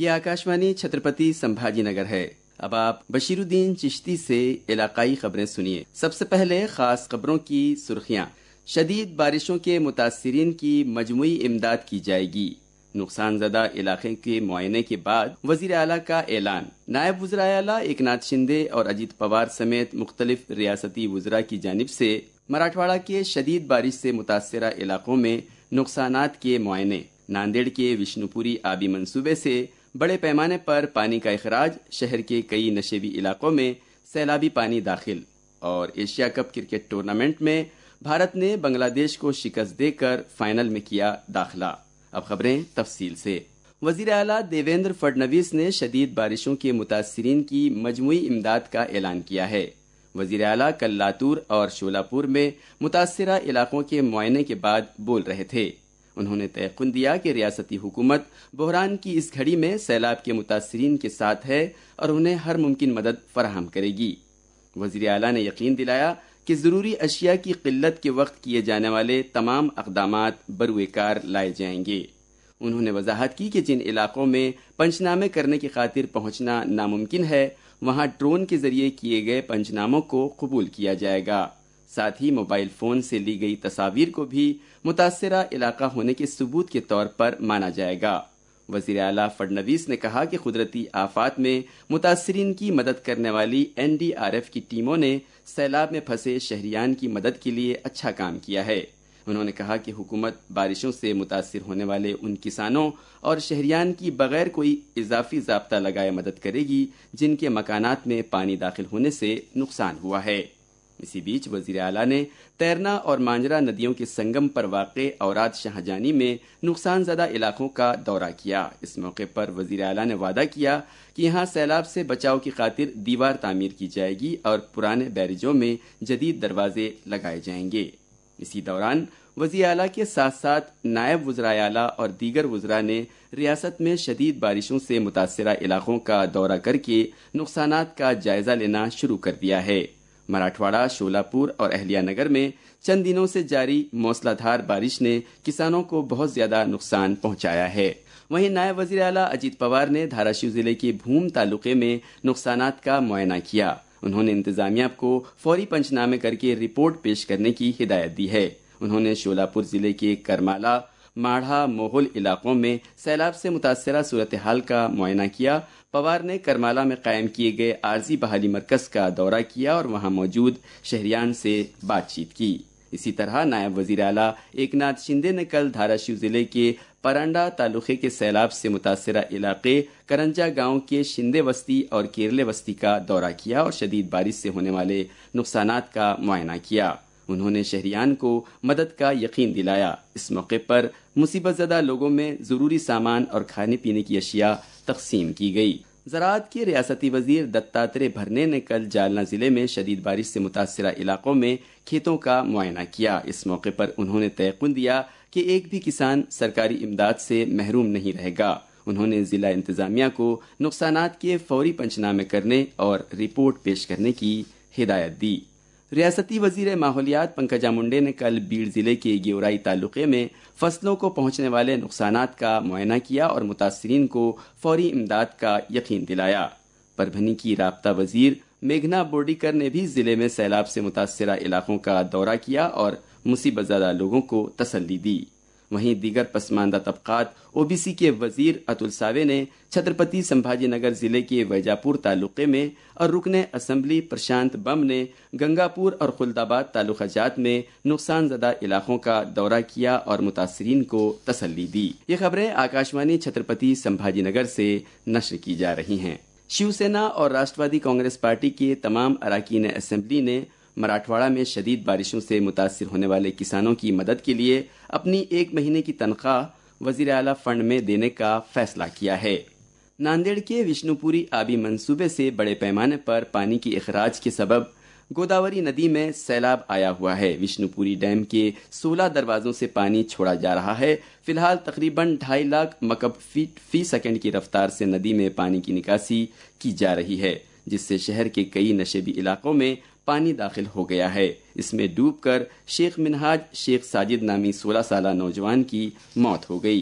یہ آکاشوانی چھترپتی سمبھاجی نگر ہے۔ اب آپ بشیرالدین چشتی سے علاقائی خبریں سنیے۔ سب سے پہلے خاص خبروں کی سرخیاں۔ شدید بارشوں کے متاثرین کی مجموعی امداد کی جائے گی۔ نقصان زدہ علاقے کے معائنے کے بعد وزیر اعلیٰ کا اعلان۔ نائب وزرائے اعلیٰ ایکناتھ شندے اور اجیت پوار سمیت مختلف ریاستی وزراء کی جانب سے مراٹھواڑہ کے شدید بارش سے متاثرہ علاقوں میں نقصانات کے معائنے۔ ناندیڑ کے وشنو پوری آبی منصوبے سے بڑے پیمانے پر پانی کا اخراج، شہر کے کئی نشیبی علاقوں میں سیلابی پانی داخل، اور ایشیا کپ کرکٹ ٹورنامنٹ میں بھارت نے بنگلہ دیش کو شکست دے کر فائنل میں کیا داخلہ۔ اب خبریں تفصیل سے۔ وزیر اعلیٰ دیویندر فڈنویس نے شدید بارشوں کے متاثرین کی مجموعی امداد کا اعلان کیا ہے۔ وزیر اعلیٰ کل لاتور اور شولاپور میں متاثرہ علاقوں کے معائنے کے بعد بول رہے تھے۔ انہوں نے تیقن دیا کہ ریاستی حکومت بحران کی اس گھڑی میں سیلاب کے متاثرین کے ساتھ ہے اور انہیں ہر ممکن مدد فراہم کرے گی۔ وزیر اعلیٰ نے یقین دلایا کہ ضروری اشیاء کی قلت کے وقت کیے جانے والے تمام اقدامات بروئے کار لائے جائیں گے۔ انہوں نے وضاحت کی کہ جن علاقوں میں پنچنامے کرنے کی خاطر پہنچنا ناممکن ہے، وہاں ڈرون کے ذریعے کیے گئے پنچناموں کو قبول کیا جائے گا۔ ساتھ ہی موبائل فون سے لی گئی تصاویر کو بھی متاثرہ علاقہ ہونے کے ثبوت کے طور پر مانا جائے گا۔ وزیر اعلیٰ فڈنویس نے کہا کہ قدرتی آفات میں متاثرین کی مدد کرنے والی NDRF کی ٹیموں نے سیلاب میں پھنسے شہریان کی مدد کے لیے اچھا کام کیا ہے۔ انہوں نے کہا کہ حکومت بارشوں سے متاثر ہونے والے ان کسانوں اور شہریان کی بغیر کوئی اضافی ضابطہ لگائے مدد کرے گی جن کے مکانات میں پانی داخل ہونے سے نقصان ہوا ہے۔ اسی بیچ وزیر اعلیٰ نے تیرنا اور مانجرا ندیوں کے سنگم پر واقع اوراد شاہجانی میں نقصان زدہ علاقوں کا دورہ کیا۔ اس موقع پر وزیر اعلیٰ نے وعدہ کیا کہ یہاں سیلاب سے بچاؤ کی خاطر دیوار تعمیر کی جائے گی اور پرانے بیرجوں میں جدید دروازے لگائے جائیں گے۔ اسی دوران وزیر اعلیٰ کے ساتھ ساتھ نائب وزرائے اعلیٰ اور دیگر وزراء نے ریاست میں شدید بارشوں سے متاثرہ علاقوں کا دورہ کر کے نقصانات کا جائزہ لینا شروع کر دیا ہے۔ مراٹھواڑہ، شولاپور اور اہلیہ نگر میں چند دنوں سے جاری موسلا دھار بارش نے کسانوں کو بہت زیادہ نقصان پہنچایا ہے۔ وہیں نائب وزیر اعلیٰ اجیت پوار نے دھاراشیو ضلع کے بھوم تعلقے میں نقصانات کا معائنہ کیا۔ انہوں نے انتظامیہ کو فوری پنچنامے کر کے رپورٹ پیش کرنے کی ہدایت دی ہے۔ انہوں نے شولاپور ضلع کے کرمالا، ماڑھا، موہل علاقوں میں سیلاب سے متاثرہ صورتحال کا معائنہ کیا۔ پوار نے کرمالا میں قائم کیے گئے عارضی بحالی مرکز کا دورہ کیا اور وہاں موجود شہریان سے بات چیت کی۔ اسی طرح نائب وزیر اعلیٰ ایکناتھ شندے نے کل دھاراشیو ضلع کے پرانڈا تعلقے کے سیلاب سے متاثرہ علاقے کرنجا گاؤں کے شندے وسطی اور کیرلے وسطی کا دورہ کیا اور شدید بارش سے ہونے والے نقصانات کا معائنہ کیا۔ انہوں نے شہریان کو مدد کا یقین دلایا۔ اس موقع پر مصیبت زدہ لوگوں میں ضروری سامان اور کھانے پینے کی اشیاء تقسیم کی گئی۔ زراعت کے ریاستی وزیر دتاترے بھرنے نے کل جالنا ضلع میں شدید بارش سے متاثرہ علاقوں میں کھیتوں کا معائنہ کیا۔ اس موقع پر انہوں نے تیقن دیا کہ ایک بھی کسان سرکاری امداد سے محروم نہیں رہے گا۔ انہوں نے ضلع انتظامیہ کو نقصانات کے فوری پنچنامے کرنے اور رپورٹ پیش کرنے کی ہدایت دی۔ ریاستی وزیر ماحولیات پنکجا منڈے نے کل بیڑ ضلع کے گیورائی تعلقے میں فصلوں کو پہنچنے والے نقصانات کا معائنہ کیا اور متاثرین کو فوری امداد کا یقین دلایا۔ پربھنی کی رابطہ وزیر میگھنا بورڈیکر نے بھی ضلع میں سیلاب سے متاثرہ علاقوں کا دورہ کیا اور مصیبت زدہ لوگوں کو تسلی دی۔ وہیں دیگر پسماندہ طبقات OBC کے وزیر اتل ساوے نے چھترپتی سمبھاجی نگر ضلع کے ویجاپور تعلقے میں اور رکن اسمبلی پرشانت بم نے گنگاپور اور خلدآباد تعلقہ جات میں نقصان زدہ علاقوں کا دورہ کیا اور متاثرین کو تسلی دی۔ یہ خبریں آکاشوانی چھترپتی سمبھاجی نگر سے نشر کی جا رہی ہیں۔ شیو سینا اور راشٹروادی کانگریس پارٹی کے تمام اراکین اسمبلی نے مراٹھواڑہ میں شدید بارشوں سے متاثر ہونے والے کسانوں کی مدد کے لیے اپنی 1 مہینے کی تنخواہ وزیر اعلیٰ فنڈ میں دینے کا فیصلہ کیا ہے۔ ناندیڑ کے وشنو پوری آبی منصوبے سے بڑے پیمانے پر پانی کی اخراج کے سبب گوداوری ندی میں سیلاب آیا ہوا ہے۔ وشنو پوری ڈیم کے 16 دروازوں سے پانی چھوڑا جا رہا ہے۔ فی الحال تقریباً 2.5 لاکھ مکعب فیٹ فی سیکنڈ کی رفتار سے ندی میں پانی کی نکاسی کی جا رہی ہے، جس سے شہر کے کئی نشیبی علاقوں میں پانی داخل ہو گیا ہے۔ اس میں ڈوب کر شیخ منہاج شیخ ساجد نامی 16 سالہ نوجوان کی موت ہو گئی۔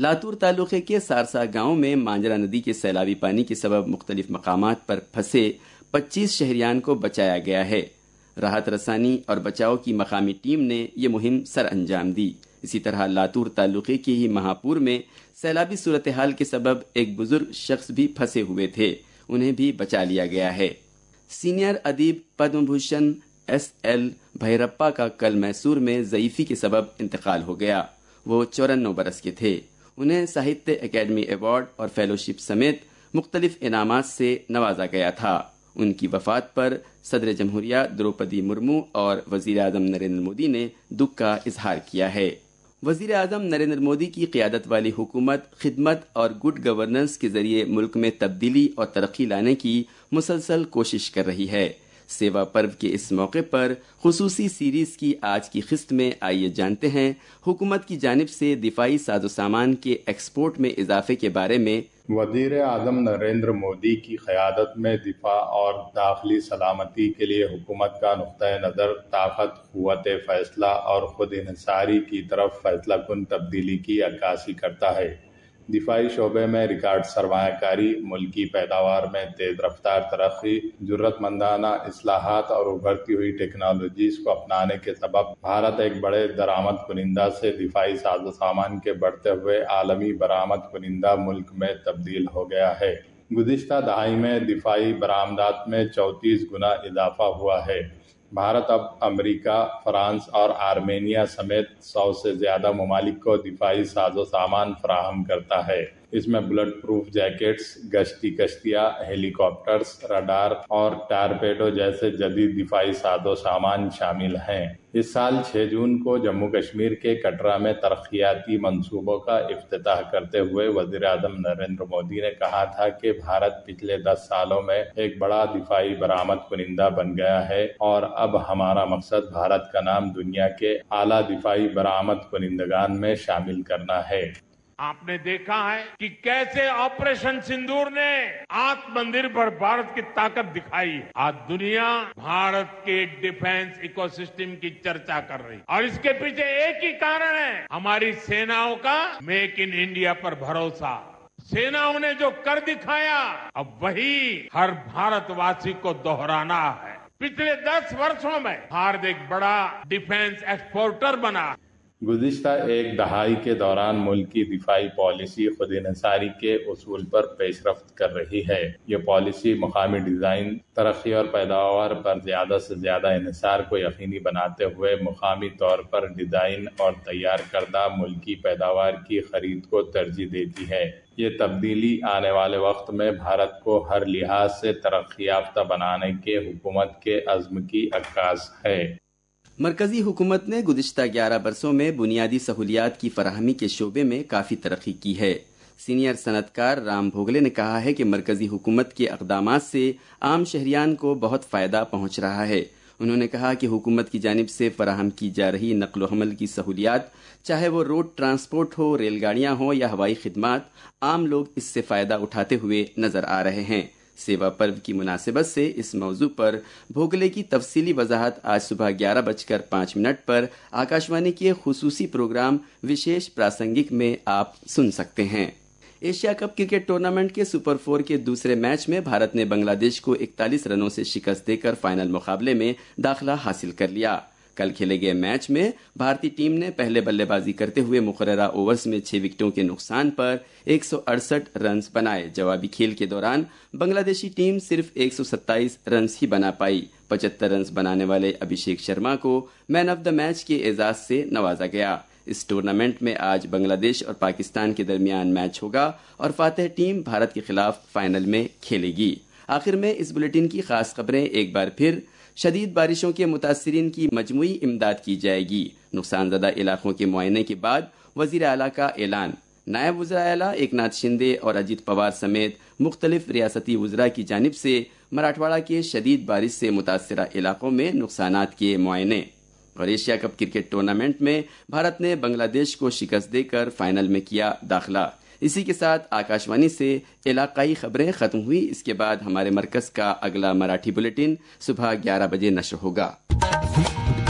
لاتور تعلقے کے سارسا گاؤں میں مانجرا ندی کے سیلابی پانی کے سبب مختلف مقامات پر پھنسے 25 شہریان کو بچایا گیا ہے۔ راحت رسانی اور بچاؤ کی مقامی ٹیم نے یہ مہم سر انجام دی۔ اسی طرح لاتور تعلقے کے ہی مہاپور میں سیلابی صورتحال کے سبب ایک بزرگ شخص بھی پھنسے ہوئے تھے، انہیں بھی بچا لیا گیا ہے۔ سینئر ادیب پدم بھوشن S.L. بھیرپا کا کل میسور میں ضعیفی کے سبب انتقال ہو گیا۔ وہ 94 برس کے تھے۔ انہیں ساہتیہ اکیڈمی ایوارڈ اور فیلوشپ سمیت مختلف انعامات سے نوازا گیا تھا۔ ان کی وفات پر صدر جمہوریہ دروپدی مرمو اور وزیر اعظم نریندر مودی نے دکھ کا اظہار کیا ہے۔ وزیر اعظم نریندر مودی کی قیادت والی حکومت خدمت اور گڈ گورننس کے ذریعے ملک میں تبدیلی اور ترقی لانے کی مسلسل کوشش کر رہی ہے۔ سیوا پرو کے اس موقع پر خصوصی سیریز کی آج کی قسط میں آئیے جانتے ہیں حکومت کی جانب سے دفاعی ساز و سامان کے ایکسپورٹ میں اضافے کے بارے میں۔ وزیر اعظم نریندر مودی کی قیادت میں دفاع اور داخلی سلامتی کے لیے حکومت کا نقطۂ نظر طاقت، قوت فیصلہ اور خود انحصاری کی طرف فیصلہ کن تبدیلی کی عکاسی کرتا ہے۔ دفاعی شعبے میں ریکارڈ سرمایہ کاری، ملکی پیداوار میں تیز رفتار ترقی، ضرورت مندانہ اصلاحات اور ابھرتی ہوئی ٹیکنالوجیز کو اپنانے کے سبب بھارت ایک بڑے درآمد کنندہ سے دفاعی ساز و سامان کے بڑھتے ہوئے عالمی برآمد کنندہ ملک میں تبدیل ہو گیا ہے۔ گزشتہ دہائی میں دفاعی برآمدات میں 34 گنا اضافہ ہوا ہے۔ بھارت اب امریکہ، فرانس اور آرمینیا سمیت 100 سے زیادہ ممالک کو دفاعی ساز و سامان فراہم کرتا ہے۔ اس میں بلٹ پروف جیکٹس، گشتی کشتیاں، ہیلی کاپٹرز، رڈار اور ٹارپیڈو جیسے جدید دفاعی ساز و سامان شامل ہیں۔ اس سال 6 جون کو جموں کشمیر کے کٹرا میں ترقیاتی منصوبوں کا افتتاح کرتے ہوئے وزیر اعظم نریندر مودی نے کہا تھا کہ بھارت پچھلے 10 سالوں میں ایک بڑا دفاعی برآمد کنندہ بن گیا ہے اور اب ہمارا مقصد بھارت کا نام دنیا کے اعلیٰ دفاعی برآمد کنندگان میں شامل کرنا ہے۔ آپ نے دیکھا ہے کہ کیسے آپریشن سندور نے آتم نربھر بھارت کی طاقت دکھائی ہے۔ آج دنیا بھارت کے ڈیفنس ایکو سسٹم کی چرچا کر رہی ہے اور اس کے پیچھے ایک ہی کارن ہے، ہماری سیناؤں کا میک ان انڈیا پر بھروسہ۔ سیناؤں نے جو کر دکھایا اب وہی ہر بھارت واسی کو دہرانا ہے۔ پچھلے 10 برسوں میں بھارت ایک بڑا ڈیفنس ایکسپورٹر بنا۔ گزشتہ ایک دہائی کے دوران ملک کی دفاعی پالیسی خود انحصاری کے اصول پر پیش رفت کر رہی ہے۔ یہ پالیسی مقامی ڈیزائن، ترقی اور پیداوار پر زیادہ سے زیادہ انحصار کو یقینی بناتے ہوئے مقامی طور پر ڈیزائن اور تیار کردہ ملکی پیداوار کی خرید کو ترجیح دیتی ہے۔ یہ تبدیلی آنے والے وقت میں بھارت کو ہر لحاظ سے ترقی یافتہ بنانے کے حکومت کے عزم کی عکاس ہے۔ مرکزی حکومت نے گزشتہ 11 برسوں میں بنیادی سہولیات کی فراہمی کے شعبے میں کافی ترقی کی ہے۔ سینئر صنعت کار رام بھوگلے نے کہا ہے کہ مرکزی حکومت کے اقدامات سے عام شہریان کو بہت فائدہ پہنچ رہا ہے۔ انہوں نے کہا کہ حکومت کی جانب سے فراہم کی جا رہی نقل و حمل کی سہولیات، چاہے وہ روڈ ٹرانسپورٹ ہو، ریل گاڑیاں ہوں یا ہوائی خدمات، عام لوگ اس سے فائدہ اٹھاتے ہوئے نظر آ رہے ہیں۔ سیوا پرو کی مناسبت سے اس موضوع پر بھوگلے کی تفصیلی وضاحت آج صبح 11:05 پر آکاشوانی کے خصوصی پروگرام وشیش پراسنگک میں آپ سن سکتے ہیں۔ ایشیا کپ کرکٹ ٹورنامنٹ کے سپر 4 کے دوسرے میچ میں بھارت نے بنگلہ دیش کو 41 رنوں سے شکست دے کر فائنل مقابلے میں داخلہ حاصل کر لیا۔ کل کھیلے گئے میچ میں بھارتی ٹیم نے پہلے بلے بازی کرتے ہوئے مقررہ اوورز میں 6 وکٹوں کے نقصان پر 168 رنز بنائے۔ جوابی کھیل کے دوران بنگلہ دیشی ٹیم صرف 127 رنز ہی بنا پائی۔ 75 رنز بنانے والے ابھیشیک شرما کو مین آف دا میچ کے اعزاز سے نوازا گیا۔ اس ٹورنامنٹ میں آج بنگلہ دیش اور پاکستان کے درمیان میچ ہوگا اور فاتح ٹیم بھارت کے خلاف فائنل میں کھیلے گی۔ آخر میں اس بلیٹن کی خاص خبریں ایک بار پھر۔ شدید بارشوں کے متاثرین کی مجموعی امداد کی جائے گی۔ نقصان زدہ علاقوں کے معائنے کے بعد وزیر اعلیٰ کا اعلان۔ نائب وزراء اعلیٰ ایک ناتھ شندے اور اجیت پوار سمیت مختلف ریاستی وزراء کی جانب سے مراٹھواڑہ کے شدید بارش سے متاثرہ علاقوں میں نقصانات کے معائنے۔ اور ایشیا کپ کرکٹ ٹورنامنٹ میں بھارت نے بنگلہ دیش کو شکست دے کر فائنل میں کیا داخلہ۔ اسی کے ساتھ آکاشوانی سے علاقائی خبریں ختم ہوئی۔ اس کے بعد ہمارے مرکز کا اگلا مراٹھی بلیٹن صبح 11 بجے نشر ہوگا۔